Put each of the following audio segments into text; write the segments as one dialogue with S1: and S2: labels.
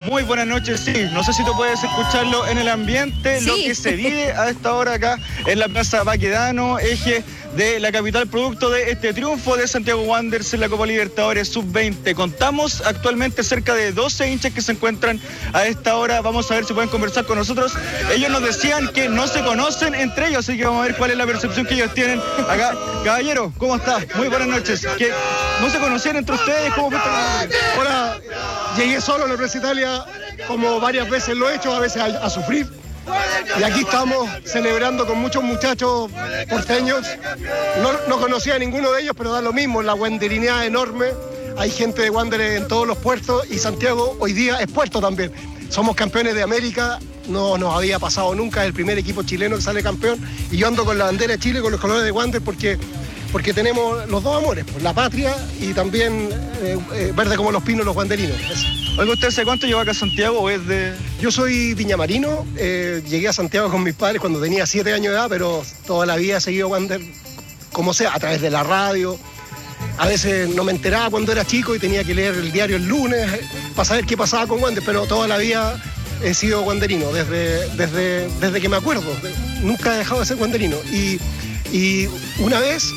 S1: Muy buenas noches, sí. No sé si tú puedes escucharlo en el ambiente,
S2: Sí.
S1: Lo que se vive a esta hora acá en la Plaza Baquedano, eje de la capital, producto de este triunfo de Santiago Wanderers en la Copa Libertadores Sub-20. Contamos actualmente cerca de 12 hinchas que se encuentran a esta hora. Vamos a ver si pueden conversar con nosotros. Ellos nos decían que no se conocen entre ellos, así que vamos a ver cuál es la percepción que ellos tienen acá. Caballero, ¿cómo está? Muy buenas noches. ¿Que no se conocían entre ustedes? ¿Cómo fue esta...
S3: Hola, llegué solo a la Plaza Italia, como varias veces lo he hecho, a veces a sufrir. Y aquí estamos celebrando con muchos muchachos porteños. No conocía a ninguno de ellos, pero da lo mismo, la wanderinidad enorme. Hay gente de Wander en todos los puertos y Santiago hoy día es puerto también. Somos campeones de América, no nos había pasado nunca, es el primer equipo chileno que sale campeón. Y yo ando con la bandera de Chile, con los colores de Wander, porque tenemos los dos amores, pues, la patria y también verde como los pinos los wanderinos.
S1: Oiga, ¿usted hace cuánto llegó acá a Santiago o es de...?
S3: Yo soy viñamarino, llegué a Santiago con mis padres cuando tenía 7 años de edad, pero toda la vida he seguido Wander, como sea, a través de la radio. A veces no me enteraba cuando era chico y tenía que leer el diario el lunes para saber qué pasaba con Wander, pero toda la vida he sido wanderino, desde que me acuerdo. Nunca he dejado de ser wanderino. Y una vez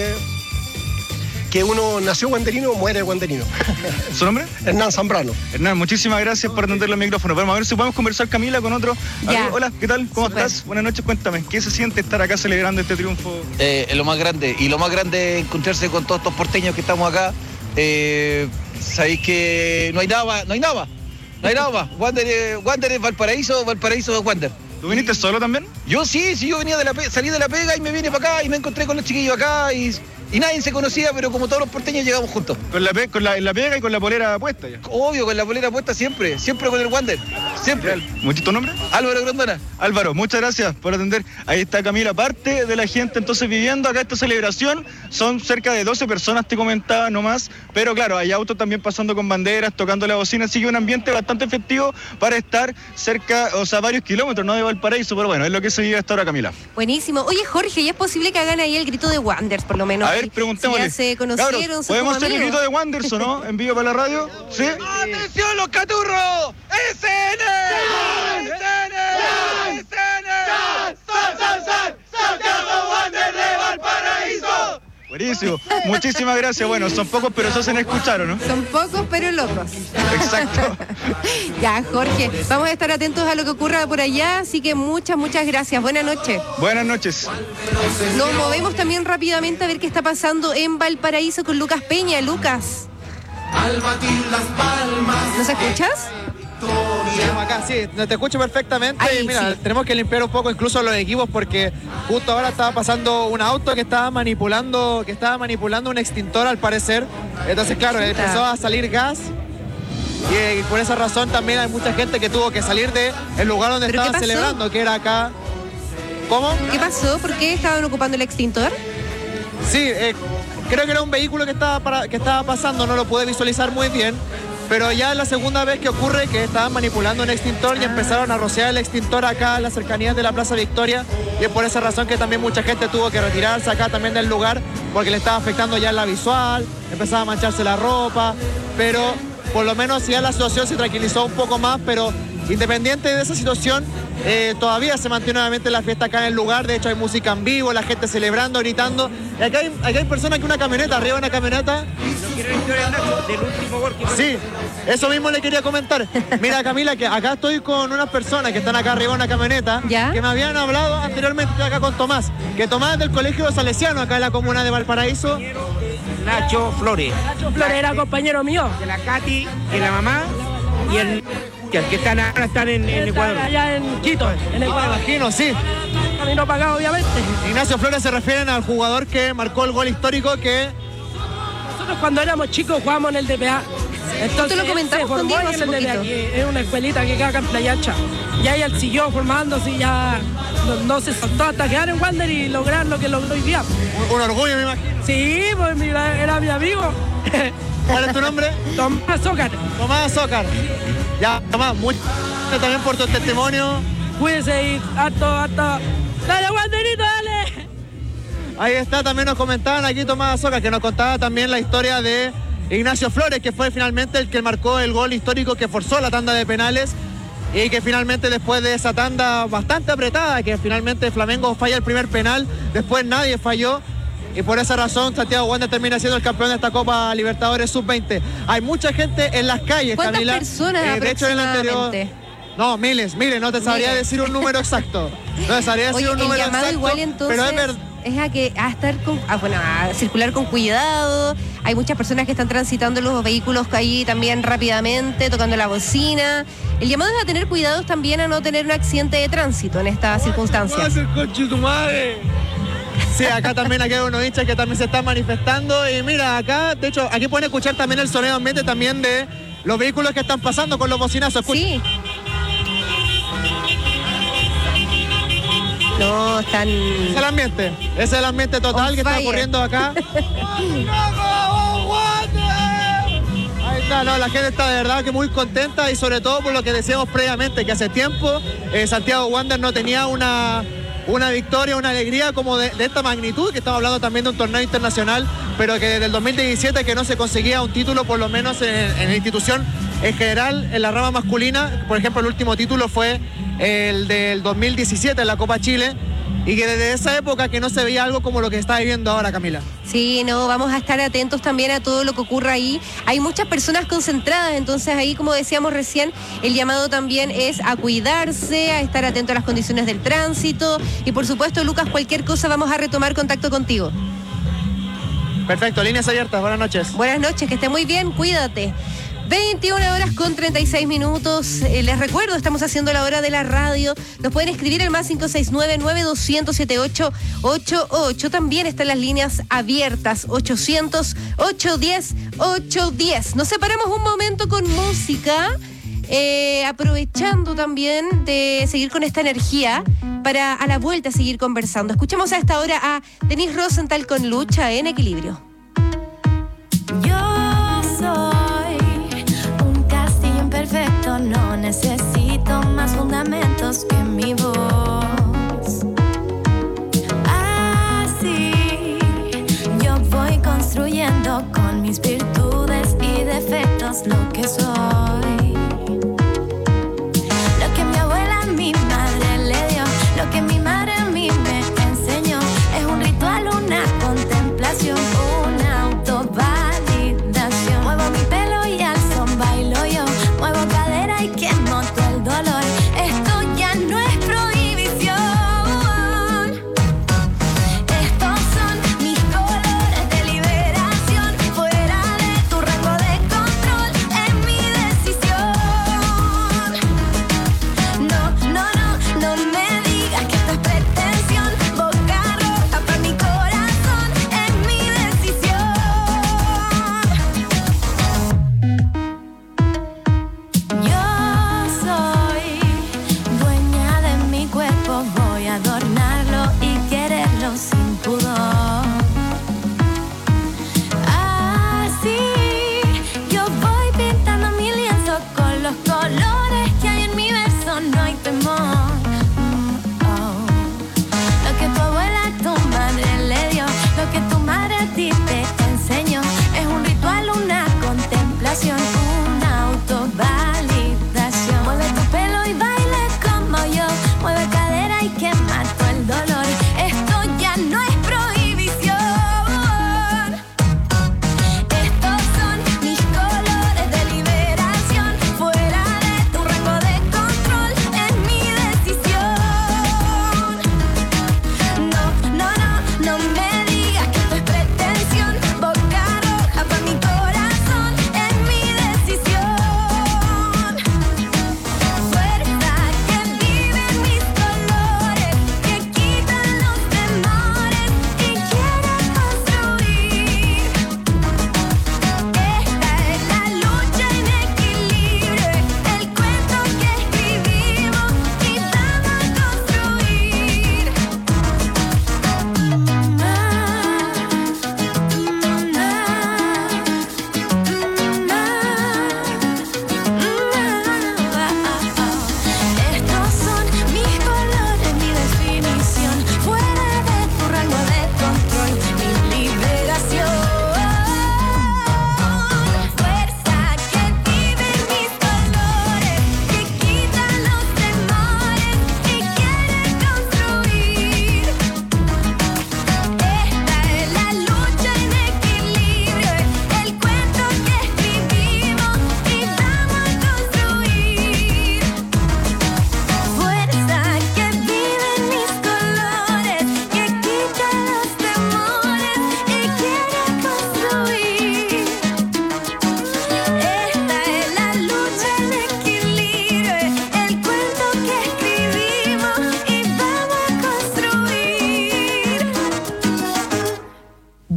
S3: que uno nació wanderino, muere wanderino.
S1: ¿Su nombre?
S3: Hernán Zambrano.
S1: Hernán, muchísimas gracias por atender los micrófonos. Vamos a ver si podemos conversar, Camila, con otro.
S2: Ya.
S1: Hola, ¿qué tal? ¿Cómo
S2: Super.
S1: estás? Buenas noches, cuéntame. ¿Qué se siente estar acá celebrando este triunfo?
S4: Lo más grande. Y lo más grande es encontrarse con todos estos porteños que estamos acá. Sabéis que no hay nada más. Wander es Valparaíso, Valparaíso es Wander.
S1: ¿Tú viniste solo también?
S4: Yo sí, yo venía salí de la pega y me vine para acá y me encontré con los chiquillos acá y nadie se conocía, pero como todos los porteños llegamos juntos.
S1: En la pega y con la polera puesta ya.
S4: Obvio, con la polera puesta siempre con el Wander, siempre.
S1: ¿Tu nombre?
S4: Álvaro Grondona.
S1: Álvaro, muchas gracias por atender. Ahí está Camila, parte de la gente entonces viviendo acá esta celebración. Son cerca de 12 personas, te comentaba nomás, pero claro, hay autos también pasando con banderas, tocando la bocina, así que un ambiente bastante efectivo para estar cerca, o sea, varios kilómetros, no de Valparaíso, pero bueno, es lo que se vive hasta ahora, Camila.
S2: Buenísimo. Oye, Jorge, ¿y es posible que hagan ahí el grito de Wanderers, por lo menos?
S1: A ver, preguntémosle.
S2: Si ya se conocieron,
S1: Cabros,
S2: son
S1: ¿podemos
S2: como
S1: hacer el
S2: amigos.
S1: grito de Wanderers o no? En vivo para la radio. ¿Sí?
S4: ¡Atención los caturros! ¡SN! ¡SN! ¡Santiago Wander de Valparaíso!
S1: Buenísimo. Muchísimas gracias. Bueno, son pocos, pero se hacen escuchar, ¿o no?
S2: Son pocos, pero locos.
S1: Exacto.
S2: Ya, Jorge, vamos a estar atentos a lo que ocurra por allá, así que muchas gracias. Buenas noches.
S1: Buenas noches.
S2: Nos movemos también rápidamente a ver qué está pasando en Valparaíso con Lucas Peña. Lucas. ¿Nos escuchas?
S5: Estamos acá, sí, te escucho perfectamente.
S2: Ahí,
S5: y mira,
S2: sí.
S5: tenemos que limpiar un poco incluso los equipos porque justo ahora estaba pasando un auto que estaba manipulando un extintor al parecer. Entonces, claro,
S2: Chuta.
S5: empezó a salir gas y por esa razón también hay mucha gente que tuvo que salir del lugar donde
S2: ¿Pero qué
S5: estaban
S2: pasó?
S5: celebrando, que era acá. ¿Cómo?
S2: ¿Qué pasó? ¿Por qué estaban ocupando el extintor?
S5: Sí, creo que era un vehículo que estaba pasando, no lo pude visualizar muy bien, pero ya es la segunda vez que ocurre que estaban manipulando un extintor y empezaron a rociar el extintor acá en las cercanías de la Plaza Victoria, y es por esa razón que también mucha gente tuvo que retirarse acá también del lugar porque le estaba afectando ya la visual, empezaba a mancharse la ropa, pero por lo menos ya la situación se tranquilizó un poco más, pero independiente de esa situación, todavía se mantiene nuevamente la fiesta acá en el lugar. De hecho hay música en vivo, la gente celebrando, gritando. Y acá hay personas que una camioneta, arriba de una camioneta. Sí, eso mismo le quería comentar. Mira, Camila, que acá estoy con unas personas que están acá arriba de una camioneta.
S2: ¿Ya?
S5: Que me habían hablado anteriormente, estoy acá con Tomás, que Tomás es del Colegio Salesiano acá en la comuna de Valparaíso.
S6: Nacho Flores.
S7: Nacho Flores era compañero mío.
S6: De la Katy, de la mamá y el que están ahora están en Ecuador.
S7: Están allá en Quito, en
S5: Me
S7: Ecuador.
S5: imagino, sí.
S7: Camino pagado, obviamente.
S5: Ignacio Flores se refieren al jugador que marcó el gol histórico que...
S7: Nosotros cuando éramos chicos jugábamos en el DPA. Entonces,
S2: lo comentamos
S7: se formó
S2: con Diego
S7: ahí
S2: hace
S7: en el DPA,
S2: poquito.
S7: que es una escuelita que queda acá en Playa Ancha. Y ahí él siguió formándose y ya no se soltó hasta quedar en Wander y lograr lo que logró hoy día.
S5: Un orgullo, me imagino.
S7: Sí, pues mira, era mi amigo.
S5: ¿Cuál es tu nombre?
S7: Tomás Zócar.
S5: Tomás Zócar. Ya, Tomás, muchas gracias también por tu testimonio.
S7: Cuídese y harto. ¡Dale, Wanderito, dale!
S5: Ahí está, también nos comentaban aquí Tomás Zócar, que nos contaba también la historia de Ignacio Flores, que fue finalmente el que marcó el gol histórico que forzó la tanda de penales y que finalmente después de esa tanda bastante apretada, que finalmente Flamengo falla el primer penal, después nadie falló. Y por esa razón Santiago Wander termina siendo el campeón de esta Copa Libertadores Sub-20. Hay mucha gente en las calles,
S2: ¿Cuántas
S5: Camila.
S2: personas
S5: De hecho, en el anterior... No, miles, no te sabría decir un número exacto. No te sabría decir un número exacto.
S2: Igual entonces
S5: pero es verdad.
S2: Es a circular con cuidado. Hay muchas personas que están transitando los vehículos ahí también rápidamente, tocando la bocina. El llamado es a tener cuidados también a no tener un accidente de tránsito en esta circunstancia.
S5: Sí, acá también hay unos hinchas que también se están manifestando. Y mira, acá, de hecho, aquí pueden escuchar también el sonido ambiente también de los vehículos que están pasando con los bocinazos.
S2: Sí. No, están...
S5: Ese es el ambiente total que está ocurriendo acá. Ahí está, no, la gente está de verdad que muy contenta y sobre todo por lo que decíamos previamente, que hace tiempo Santiago Wander no tenía una victoria, una alegría como de esta magnitud, que estamos hablando también de un torneo internacional, pero que desde el 2017 que no se conseguía un título, por lo menos en la institución en general, en la rama masculina. Por ejemplo, el último título fue el del 2017 en la Copa Chile, y que desde esa época que no se veía algo como lo que está viviendo ahora, Camila.
S2: Sí, no, vamos a estar atentos también a todo lo que ocurra ahí. Hay muchas personas concentradas, entonces ahí, como decíamos recién, el llamado también es a cuidarse, a estar atento a las condiciones del tránsito. Y por supuesto, Lucas, cualquier cosa vamos a retomar contacto contigo.
S5: Perfecto, líneas abiertas, buenas noches.
S2: Buenas noches, que esté muy bien, cuídate. 21:36. Les recuerdo, estamos haciendo la hora de la radio. Nos pueden escribir al más 569-9200-7888. También están las líneas abiertas, 800-810-810. Nos separamos un momento con música, aprovechando también de seguir con esta energía para a la vuelta seguir conversando. Escuchamos a esta hora a Denise Rosenthal con Lucha en Equilibrio.
S8: Yo soy perfecto, no necesito más fundamentos que mi voz. Así yo voy construyendo con mis virtudes y defectos lo que soy. Lo que mi abuela a mi madre le dio, lo que mi madre a mí me enseñó, es un ritual, una contemplación,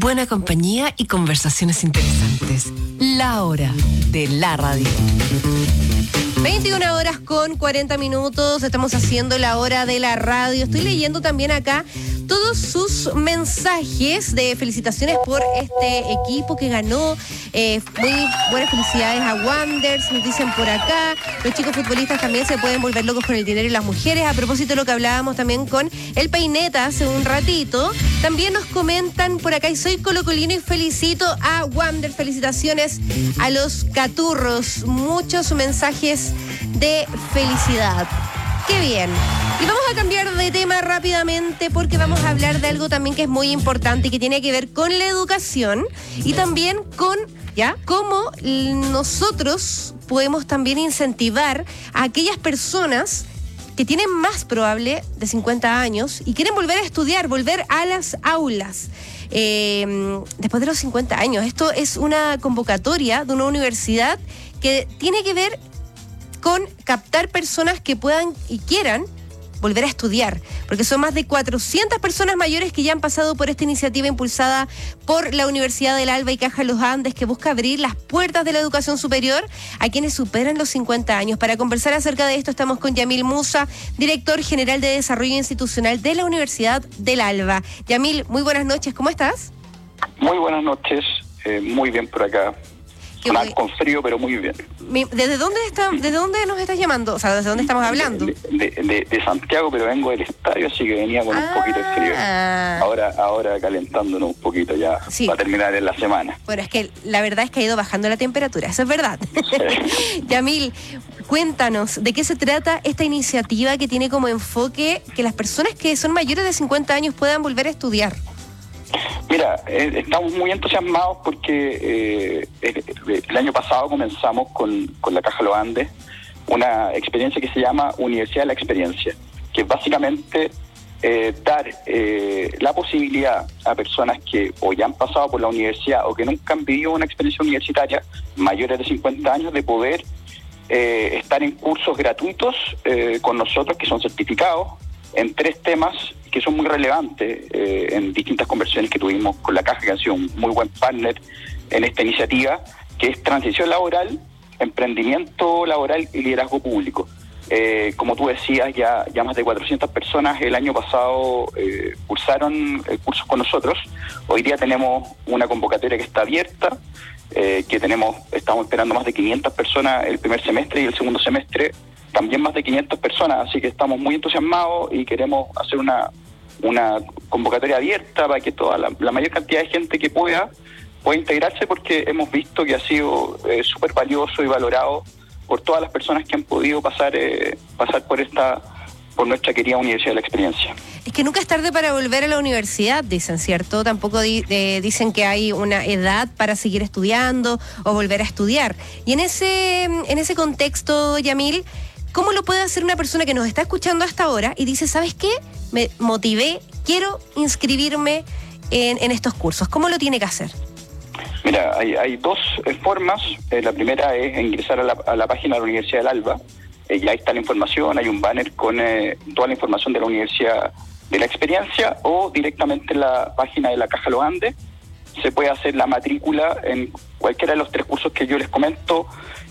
S9: buena compañía y conversaciones interesantes. La hora de la radio.
S2: 21 horas con 40 minutos, estamos haciendo la hora de la radio. Estoy leyendo también acá todos sus mensajes de felicitaciones por este equipo que ganó. Muy buenas felicidades a Wanderers, nos dicen por acá. Los chicos futbolistas también se pueden volver locos con el dinero y las mujeres. A propósito de lo que hablábamos también con el Peineta hace un ratito, también nos comentan por acá, y soy colocolino y felicito a Wanderers. Felicitaciones a los Caturros. Muchos mensajes de felicidad. ¡Qué bien! Y vamos a cambiar de tema rápidamente porque vamos a hablar de algo también que es muy importante y que tiene que ver con la educación y también con, cómo nosotros podemos también incentivar a aquellas personas que tienen más probable de 50 años y quieren volver a estudiar, volver a las aulas. Después de los 50 años. Esto es una convocatoria de una universidad que tiene que ver con captar personas que puedan y quieran volver a estudiar, porque son más de 400 personas mayores que ya han pasado por esta iniciativa impulsada por la Universidad del Alba y Caja Los Andes, que busca abrir las puertas de la educación superior a quienes superan los 50 años. Para conversar acerca de esto estamos con Yamil Musa, director general de Desarrollo Institucional de la Universidad del Alba. Yamil, muy buenas noches, ¿cómo estás?
S10: Muy buenas noches, muy bien por acá. Con frío, pero muy bien.
S2: ¿Desde dónde nos estás llamando? O sea, ¿desde dónde estamos hablando?
S10: De Santiago, pero vengo del estadio, así que venía con un poquito de frío. Ahora calentándonos un poquito ya, sí, para terminar en la semana.
S2: Bueno, es que la verdad es que ha ido bajando la temperatura, eso es verdad. Sí. Yamil, cuéntanos, ¿de qué se trata esta iniciativa que tiene como enfoque que las personas que son mayores de 50 años puedan volver a estudiar?
S10: Mira, estamos muy entusiasmados porque el año pasado comenzamos con la Caja Los Andes una experiencia que se llama Universidad de la Experiencia, que es básicamente dar la posibilidad a personas que o ya han pasado por la universidad o que nunca han vivido una experiencia universitaria, mayores de 50 años, de poder estar en cursos gratuitos con nosotros, que son certificados en 3 temas que son muy relevantes en distintas conversaciones que tuvimos con la Caja, que han sido un muy buen partner en esta iniciativa, que es transición laboral, emprendimiento laboral y liderazgo público. Como tú decías, ya más de 400 personas el año pasado cursaron cursos con nosotros. Hoy día tenemos una convocatoria que está abierta, estamos esperando más de 500 personas el primer semestre y el segundo semestre también más de 500 personas, así que estamos muy entusiasmados y queremos hacer una convocatoria abierta para que toda la mayor cantidad de gente que pueda integrarse, porque hemos visto que ha sido súper valioso y valorado por todas las personas que han podido pasar por nuestra querida Universidad de la Experiencia.
S2: Es que nunca es tarde para volver a la universidad, dicen, ¿cierto? Tampoco dicen que hay una edad para seguir estudiando o volver a estudiar. Y en ese contexto, Yamil, ¿cómo lo puede hacer una persona que nos está escuchando hasta ahora y dice, ¿sabes qué? Me motivé, quiero inscribirme en estos cursos. ¿Cómo lo tiene que hacer?
S10: Mira, hay 2 formas. La primera es ingresar a la página de la Universidad del Alba. Y ahí está la información, hay un banner con toda la información de la Universidad de la Experiencia, o directamente en la página de la Caja Los Andes. Se puede hacer la matrícula en cualquiera de los 3 cursos que yo les comento,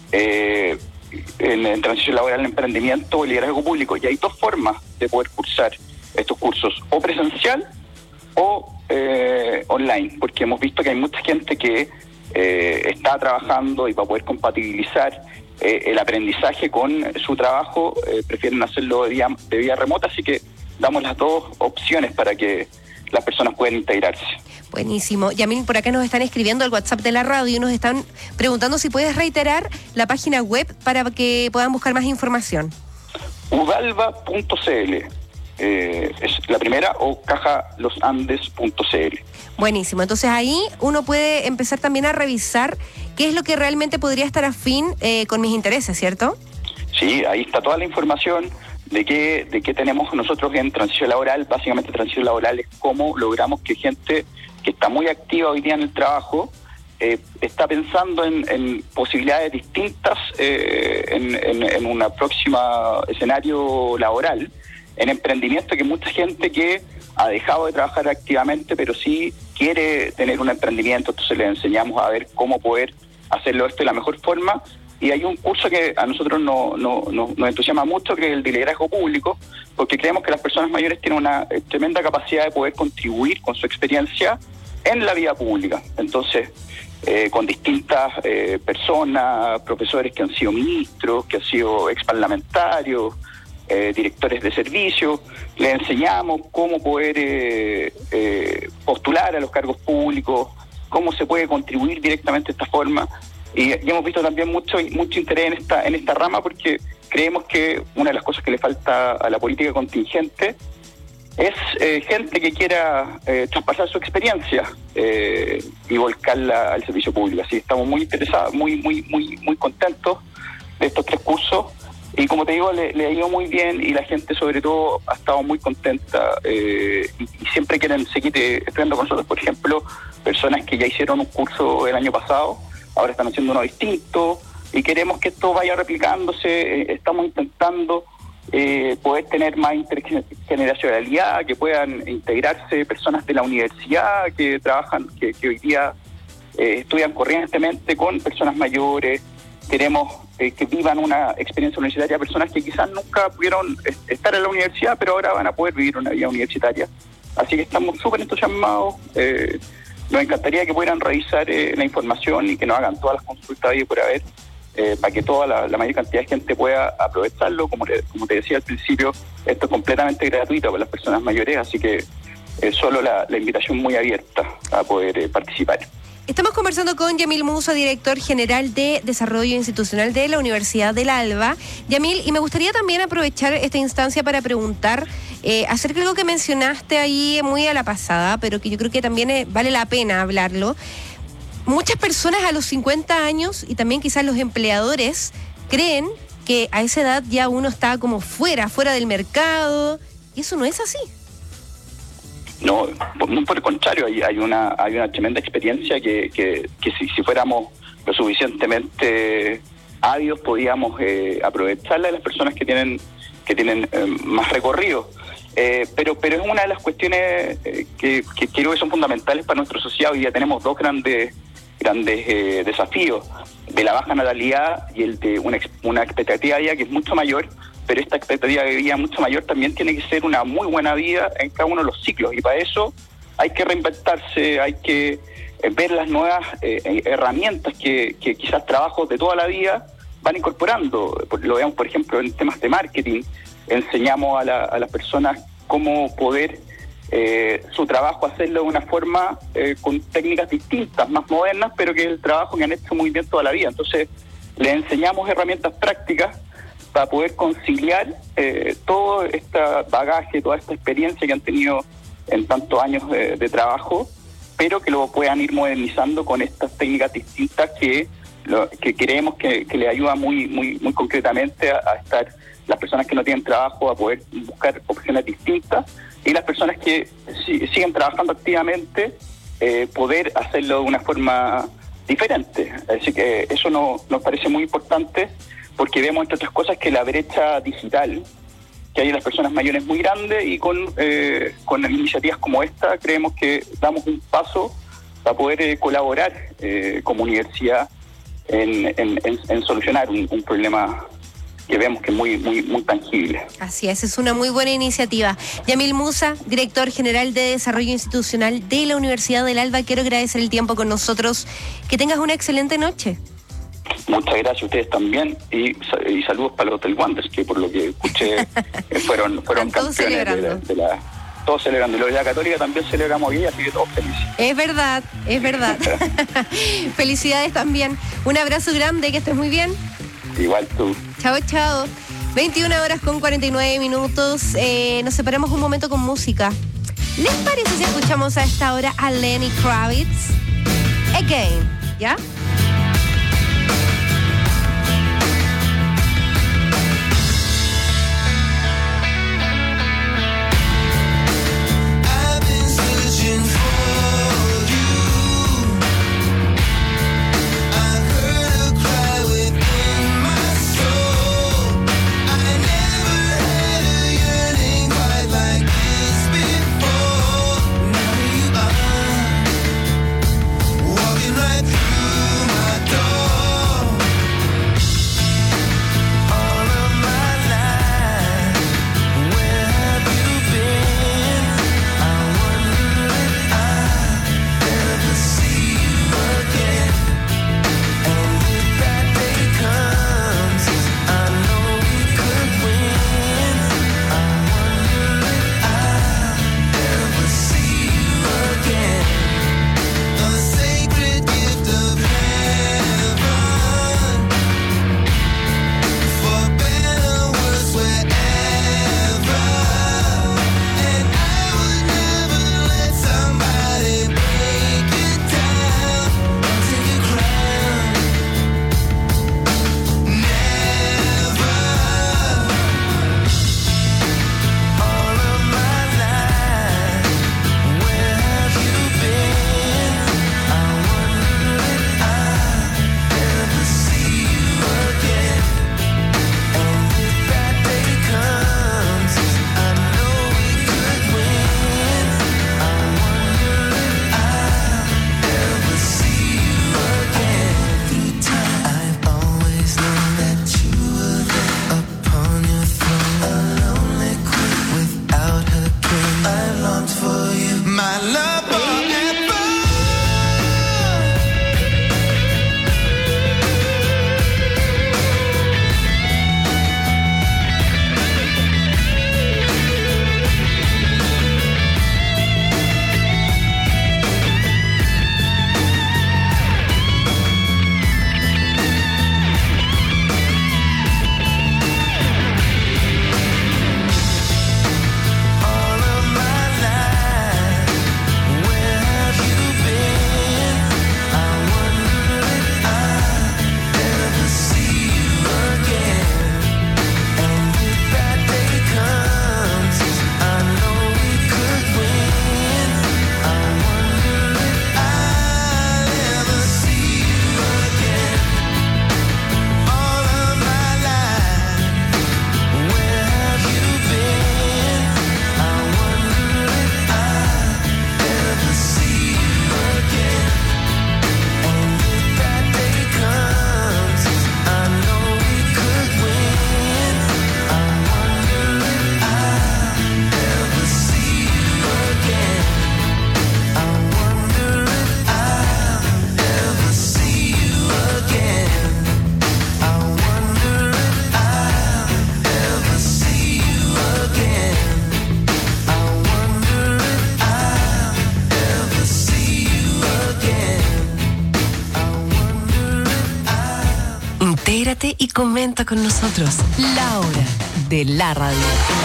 S10: en transición laboral, en emprendimiento o liderazgo público. Y hay 2 formas de poder cursar estos cursos, o presencial o online, porque hemos visto que hay mucha gente que está trabajando y para poder compatibilizar el aprendizaje con su trabajo prefieren hacerlo de vía remota, así que damos las 2 opciones para que las personas puedan integrarse.
S2: Buenísimo. Yamil, por acá nos están escribiendo al WhatsApp de la radio y nos están preguntando si puedes reiterar la página web para que puedan buscar más información.
S10: udalba.cl es la primera, o cajalosandes.cl.
S2: Buenísimo. Entonces ahí uno puede empezar también a revisar qué es lo que realmente podría estar afín con mis intereses, ¿cierto?
S10: Sí, ahí está toda la información de qué tenemos nosotros en transición laboral. Básicamente transición laboral es cómo logramos que gente que está muy activa hoy día en el trabajo está pensando en posibilidades distintas en una próxima escenario laboral, en emprendimiento, que mucha gente que ha dejado de trabajar activamente, pero sí quiere tener un emprendimiento, entonces les enseñamos a ver cómo poder hacerlo esto de la mejor forma. Y hay un curso que a nosotros nos entusiasma mucho, que es el de liderazgo público, porque creemos que las personas mayores tienen una tremenda capacidad de poder contribuir con su experiencia en la vida pública. Entonces, con distintas personas, profesores que han sido ministros, que han sido exparlamentarios, directores de servicios, les enseñamos cómo poder postular a los cargos públicos, cómo se puede contribuir directamente de esta forma. Y hemos visto también mucho interés en esta rama, porque creemos que una de las cosas que le falta a la política contingente es gente que quiera traspasar su experiencia y volcarla al servicio público. Así que estamos muy interesados, muy contentos de estos 3 cursos. Y como te digo, le ha ido muy bien, y la gente sobre todo ha estado muy contenta y siempre quieren seguir estudiando con nosotros. Por ejemplo, personas que ya hicieron un curso el año pasado, ahora están haciendo uno distinto, y queremos que esto vaya replicándose. Estamos intentando poder tener más intergeneracionalidad, que puedan integrarse personas de la universidad que trabajan, que hoy día estudian corrientemente con personas mayores. Queremos que vivan una experiencia universitaria, personas que quizás nunca pudieron estar en la universidad, pero ahora van a poder vivir una vida universitaria. Así que estamos súper entusiasmados. Nos encantaría que pudieran revisar la información y que nos hagan todas las consultas ahí por haber, para que toda la mayor cantidad de gente pueda aprovecharlo. Como te decía al principio, esto es completamente gratuito para las personas mayores, así que solo la invitación muy abierta a poder participar.
S2: Estamos conversando con Yamil Musa, director general de Desarrollo Institucional de la Universidad del Alba. Yamil, y me gustaría también aprovechar esta instancia para preguntar acerca de algo que mencionaste ahí muy a la pasada, pero que yo creo que también vale la pena hablarlo. Muchas personas a los 50 años, y también quizás los empleadores, creen que a esa edad ya uno está como fuera del mercado, y eso no es así.
S10: No, por el contrario, hay una tremenda experiencia que si fuéramos lo suficientemente ávidos podíamos aprovecharla de las personas que tienen más recorrido. Pero es una de las cuestiones que creo que son fundamentales para nuestra sociedad. Hoy ya tenemos 2 grandes desafíos, de la baja natalidad y el de una expectativa de vida que es mucho mayor. Pero esta expectativa de vida mucho mayor también tiene que ser una muy buena vida en cada uno de los ciclos, y para eso hay que reinventarse, hay que ver las nuevas herramientas que quizás trabajos de toda la vida van incorporando. Lo veamos, por ejemplo, en temas de marketing. Enseñamos a las personas cómo poder su trabajo hacerlo de una forma con técnicas distintas, más modernas, pero que es el trabajo que han hecho muy bien toda la vida. Entonces les enseñamos herramientas prácticas para poder conciliar todo este bagaje, toda esta experiencia que han tenido en tantos años de trabajo, pero que lo puedan ir modernizando con estas técnicas distintas que creemos que le ayuda muy concretamente a estar las personas que no tienen trabajo, a poder buscar opciones distintas, y las personas que siguen trabajando activamente poder hacerlo de una forma diferente. Así que eso nos parece muy importante, porque vemos, entre otras cosas, que la brecha digital que hay en las personas mayores es muy grande, y con iniciativas como esta creemos que damos un paso para poder colaborar como universidad en solucionar un problema que vemos que es muy tangible.
S2: Así es una muy buena iniciativa. Yamil Musa, director general de Desarrollo Institucional de la Universidad del Alba, quiero agradecer el tiempo con nosotros. Que tengas una excelente noche.
S10: Muchas gracias a ustedes también, y saludos para los del Wanderers, que por lo que escuché fueron campeones celebrando. Todos celebrando, y los de la Católica también celebramos hoy, así que todos felices.
S2: Es verdad. Felicidades también. Un abrazo grande, que estés muy bien.
S10: Igual tú.
S2: Chao. 21:49. Nos separamos un momento con música. ¿Les parece si escuchamos a esta hora a Lenny Kravitz? Again, ¿ya?
S9: Comunícate y comenta con nosotros. La hora de la radio.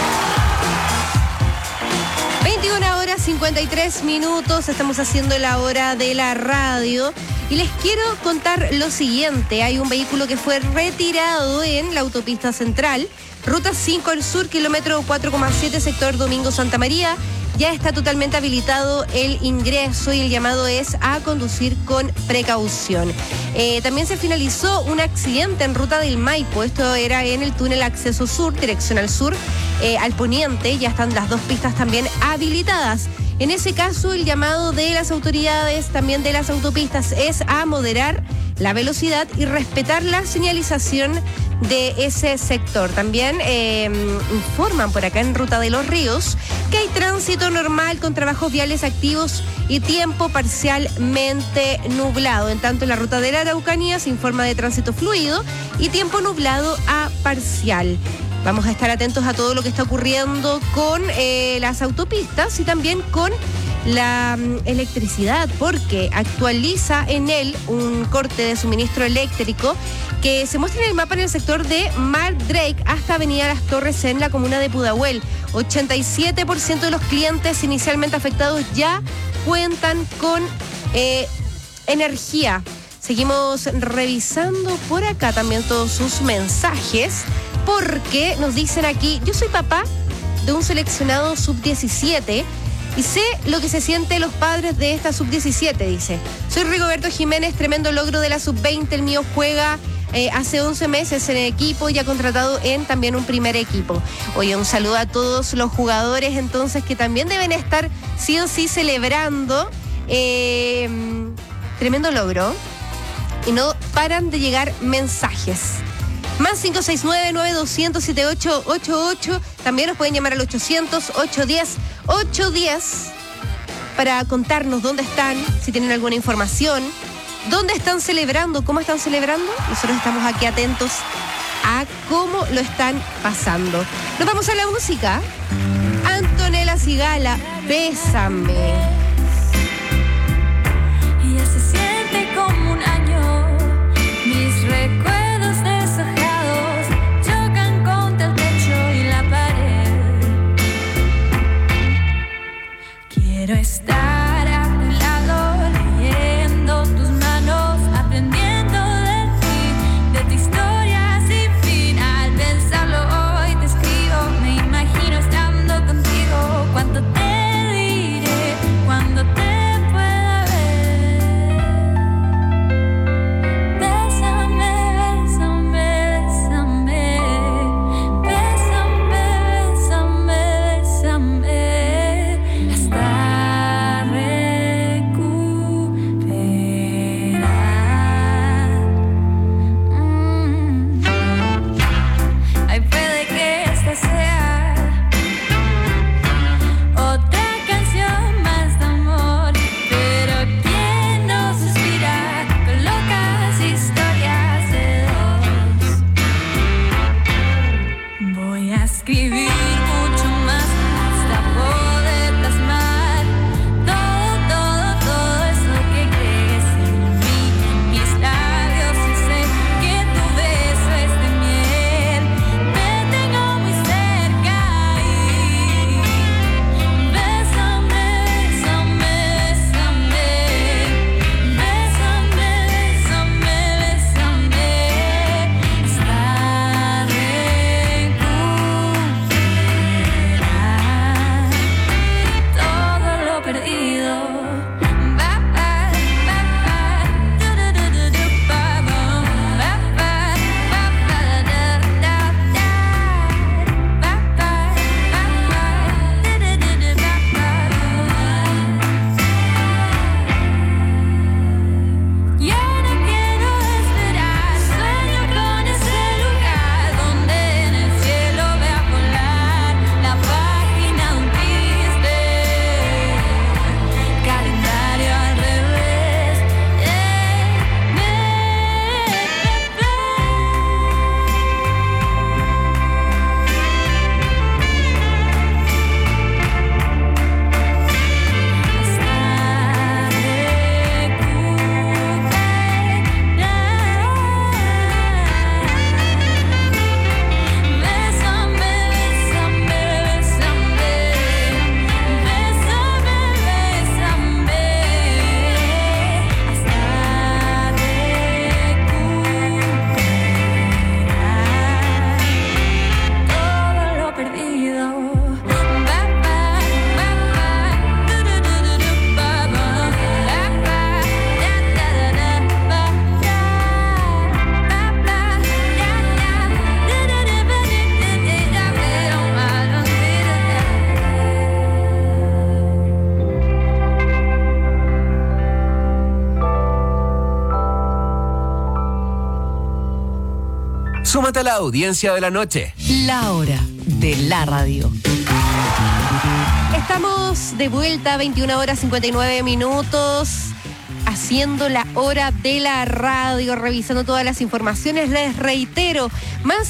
S2: 21:53, estamos haciendo la hora de la radio y les quiero contar lo siguiente. Hay un vehículo que fue retirado en la autopista central, ruta 5 al sur, kilómetro 4,7, sector Domingo Santa María. Ya está totalmente habilitado el ingreso y el llamado es a conducir con precaución. También se finalizó un accidente en ruta del Maipo. Esto era en el túnel acceso sur, dirección al sur, al poniente. Ya están las dos pistas también habilitadas. En ese caso, el llamado de las autoridades, también de las autopistas, es a moderar la velocidad y respetar la señalización de ese sector. También informan por acá en Ruta de los Ríos que hay tránsito normal con trabajos viales activos y tiempo parcialmente nublado. En tanto, en la Ruta de la Araucanía se informa de tránsito fluido y tiempo nublado a parcial. Vamos a estar atentos a todo lo que está ocurriendo con las autopistas y también con la electricidad, porque actualiza en él un corte de suministro eléctrico que se muestra en el mapa en el sector de Mar Drake hasta Avenida Las Torres en la comuna de Pudahuel. 87% de los clientes inicialmente afectados ya cuentan con energía. Seguimos revisando por acá también todos sus mensajes, porque nos dicen aquí: yo soy papá de un seleccionado sub-17 y sé lo que se siente los padres de esta sub-17, dice. Soy Rigoberto Jiménez, tremendo logro de la sub-20. El mío juega hace 11 meses en el equipo y ha contratado en también un primer equipo. Oye, un saludo a todos los jugadores entonces que también deben estar sí o sí celebrando. Tremendo logro. Y no paran de llegar mensajes. Más 569-9200-7888. También nos pueden llamar al 800-810-810 para contarnos dónde están, si tienen alguna información, dónde están celebrando, cómo están celebrando. Nosotros estamos aquí atentos a cómo lo están pasando. Nos vamos a la música. Antonella Sigala, Bésame.
S8: Ya se siente como un año, mis recuerdos deshojados chocan contra el techo y la pared. Quiero estar a tu lado, leyendo tus manos, aprendiendo de ti, de tu historia sin fin. Al pensarlo hoy te escribo, me imagino estando contigo. Cuánto te diré cuando te pueda ver. Bésame, bésame, bésame, bésame, bésame, bésame hasta recuperar. Ay, puede que esta sea otra canción más de amor, pero ¿quién no suspira con locas historias de dos? Voy a escribir mucho más hasta poder plasmar todo eso que crees en mí, en mis labios, y sé que tu beso es de miel. Me tengo muy cerca y bésame, bésame, bésame, bésame, bésame, bésame hasta recuperar.
S11: súmate a la audiencia de la noche.
S9: La hora de la radio.
S2: Estamos de vuelta, 21 horas 59 minutos, haciendo la hora de la radio, revisando todas las informaciones. Les reitero, más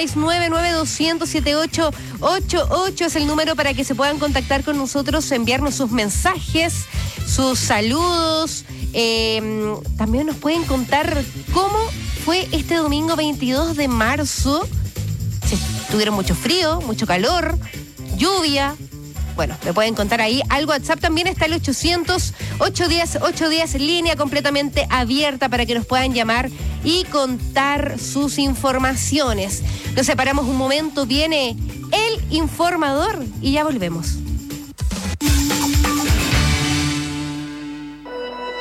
S2: 569-9200-7888 es el número para que se puedan contactar con nosotros, enviarnos sus mensajes, sus saludos. También nos pueden contar cómo fue este domingo 22 de marzo. Si tuvieron mucho frío, mucho calor, lluvia. Bueno, me pueden contar ahí. Al WhatsApp también está el 800-810-810, línea completamente abierta para que nos puedan llamar y contar sus informaciones. Nos separamos un momento, viene el informador y ya volvemos.